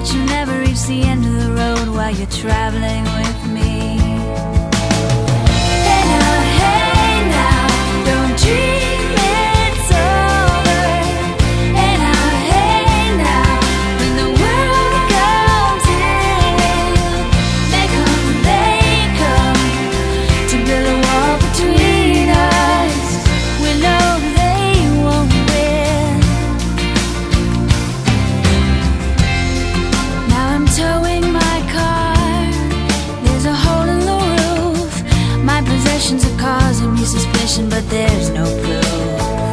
but you'll never reach the end of the road while you're traveling with me. Hey now, don't dream it's over. Hey now, when the world comes in, they come to build a wall between us. We know they won't win. Now I'm towing my car. There's a hole in the roof. My possessions are causing me suspicion, but there's no proof.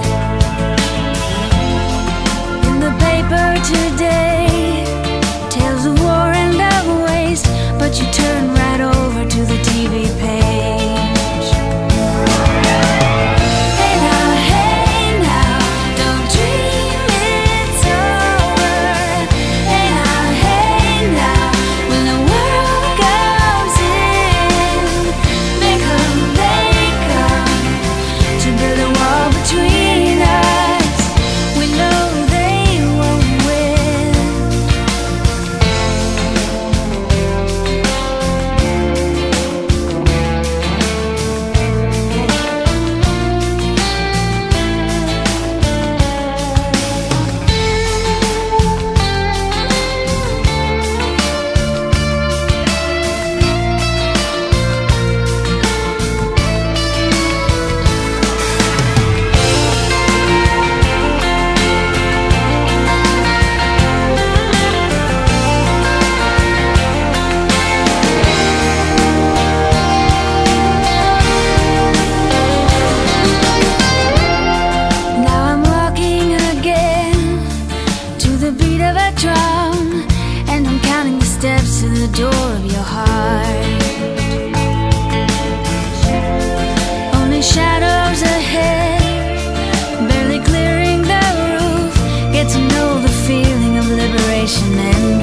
In the paper today, tales of war and of waste, but you turn right over to the TV page. Hey now, don't dream it's over. Hey now, when the world goes in, they come to build a wall between us. We know they won't win. Now I'm walking again to the beat of a drum, and I'm counting the steps to the door of your heart. Only shadows ahead, barely clearing the roof. Get to know the feeling of liberation and